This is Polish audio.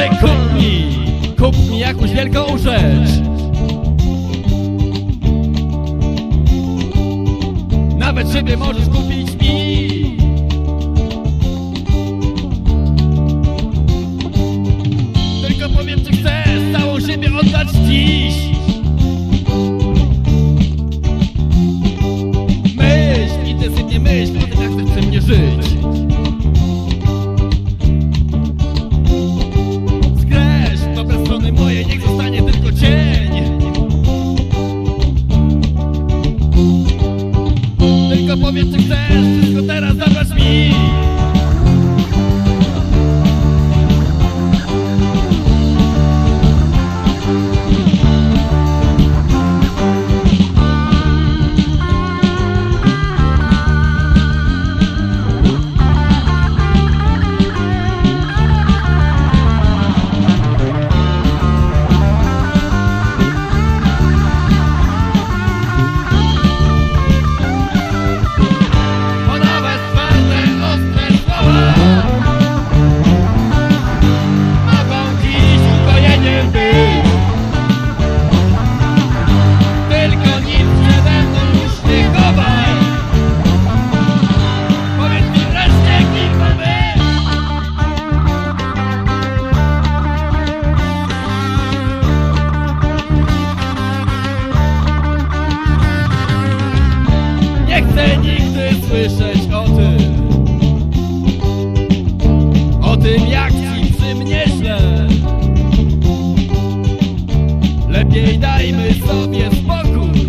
Kup mi jakąś wielką rzecz. Nawet siebie możesz kupić mi. Tylko powiem, czy chcesz całą siebie oddać dziś. Myśl, intensywnie myśl o tym, jak chcesz przy mnie żyć. Skreśl dobre strony moje, niech zostanie tylko cień. Tylko powiedz, czy chcesz wszystko teraz zabrać mi. Nie chcę nigdy słyszeć o tym jak ci przy mnie źle. Lepiej dajmy sobie spokój.